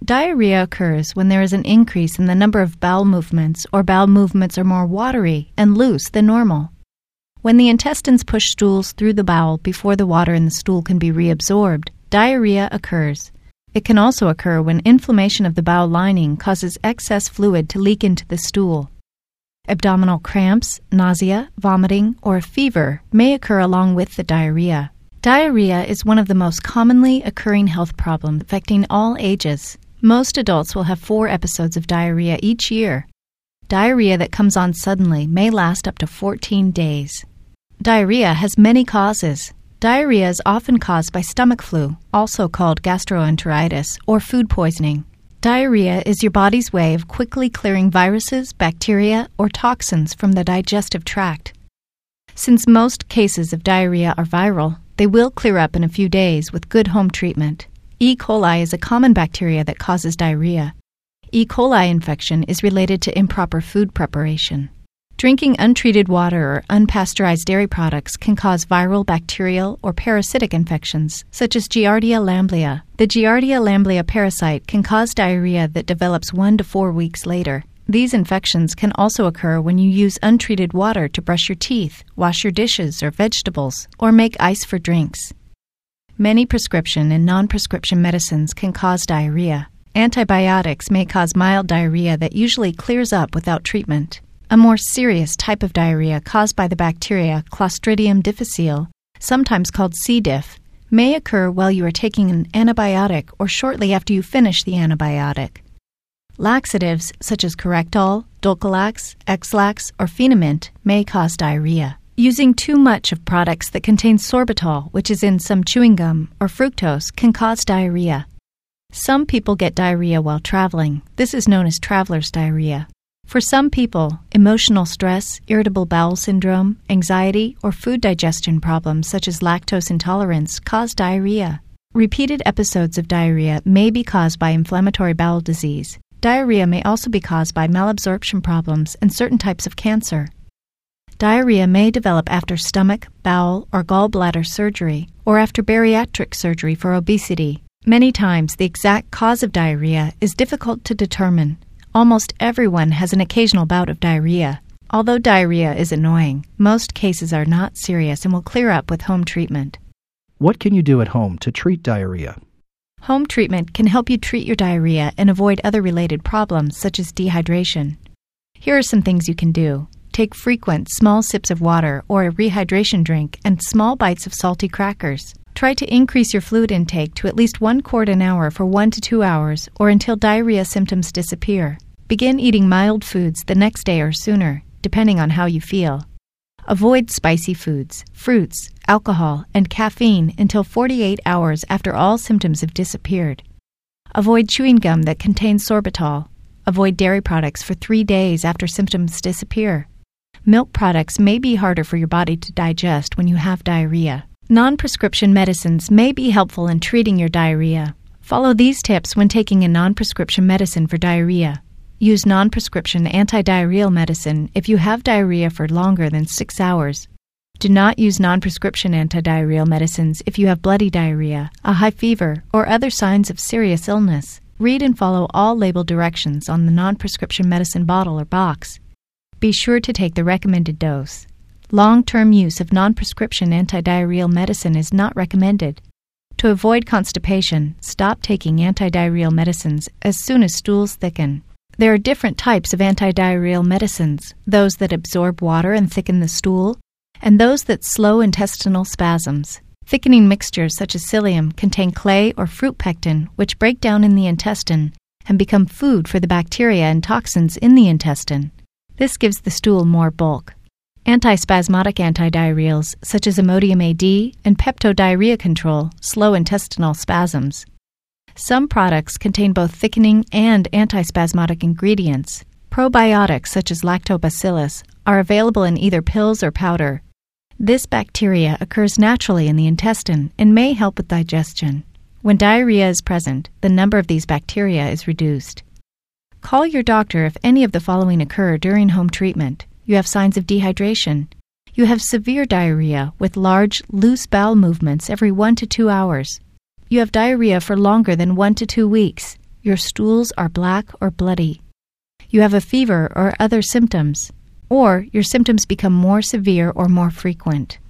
Diarrhea occurs when there is an increase in the number of bowel movements or bowel movements are more watery and loose than normal. When the intestines push stools through the bowel before the water in the stool can be reabsorbed, diarrhea occurs. It can also occur when inflammation of the bowel lining causes excess fluid to leak into the stool. Abdominal cramps, nausea, vomiting, or a fever may occur along with the diarrhea. Diarrhea is one of the most commonly occurring health problems affecting all ages. Most adults will have 4 episodes of diarrhea each year. Diarrhea that comes on suddenly may last up to 14 days. Diarrhea has many causes. Diarrhea is often caused by stomach flu, also called gastroenteritis, or food poisoning. Diarrhea is your body's way of quickly clearing viruses, bacteria, or toxins from the digestive tract. Since most cases of diarrhea are viral, they will clear up in a few days with good home treatment. E. coli is a common bacteria that causes diarrhea. E. coli infection is related to improper food preparation. Drinking untreated water or unpasteurized dairy products can cause viral, bacterial, or parasitic infections, such as Giardia lamblia. The Giardia lamblia parasite can cause diarrhea that develops 1 to 4 weeks later. These infections can also occur when you use untreated water to brush your teeth, wash your dishes or vegetables, or make ice for drinks. Many prescription and non-prescription medicines can cause diarrhea. Antibiotics may cause mild diarrhea that usually clears up without treatment. A more serious type of diarrhea caused by the bacteria Clostridium difficile, sometimes called C. diff, may occur while you are taking an antibiotic or shortly after you finish the antibiotic. Laxatives such as Correctol, Dulcolax, X-Lax, or Phenamint may cause diarrhea. Using too much of products that contain sorbitol, which is in some chewing gum, or fructose, can cause diarrhea. Some people get diarrhea while traveling. This is known as traveler's diarrhea. For some people, emotional stress, irritable bowel syndrome, anxiety, or food digestion problems such as lactose intolerance cause diarrhea. Repeated episodes of diarrhea may be caused by inflammatory bowel disease. Diarrhea may also be caused by malabsorption problems and certain types of cancer. Diarrhea may develop after stomach, bowel, or gallbladder surgery, or after bariatric surgery for obesity. Many times, the exact cause of diarrhea is difficult to determine. Almost everyone has an occasional bout of diarrhea. Although diarrhea is annoying, most cases are not serious and will clear up with home treatment. What can you do at home to treat diarrhea? Home treatment can help you treat your diarrhea and avoid other related problems such as dehydration. Here are some things you can do. Take frequent, small sips of water or a rehydration drink and small bites of salty crackers. Try to increase your fluid intake to at least 1 quart an hour for 1 to 2 hours or until diarrhea symptoms disappear. Begin eating mild foods the next day or sooner, depending on how you feel. Avoid spicy foods, fruits, alcohol, and caffeine until 48 hours after all symptoms have disappeared. Avoid chewing gum that contains sorbitol. Avoid dairy products for 3 days after symptoms disappear. Milk products may be harder for your body to digest when you have diarrhea. Non-prescription medicines may be helpful in treating your diarrhea. Follow these tips when taking a non-prescription medicine for diarrhea. Use non-prescription antidiarrheal medicine if you have diarrhea for longer than 6 hours. Do not use non-prescription antidiarrheal medicines if you have bloody diarrhea, a high fever, or other signs of serious illness. Read and follow all label directions on the non-prescription medicine bottle or box. Be sure to take the recommended dose. Long-term use of non-prescription antidiarrheal medicine is not recommended. To avoid constipation, stop taking antidiarrheal medicines as soon as stools thicken. There are different types of antidiarrheal medicines, those that absorb water and thicken the stool, and those that slow intestinal spasms. Thickening mixtures such as psyllium contain clay or fruit pectin, which break down in the intestine and become food for the bacteria and toxins in the intestine. This gives the stool more bulk. Antispasmodic antidiarrheals, such as Imodium AD and Peptodiarrhea Control, slow intestinal spasms. Some products contain both thickening and antispasmodic ingredients. Probiotics, such as Lactobacillus, are available in either pills or powder. This bacteria occurs naturally in the intestine and may help with digestion. When diarrhea is present, the number of these bacteria is reduced. Call your doctor if any of the following occur during home treatment. You have signs of dehydration. You have severe diarrhea with large, loose bowel movements every 1 to 2 hours. You have diarrhea for longer than 1 to 2 weeks. your stools are black or bloody, you have a fever or other symptoms, or your symptoms become more severe or more frequent.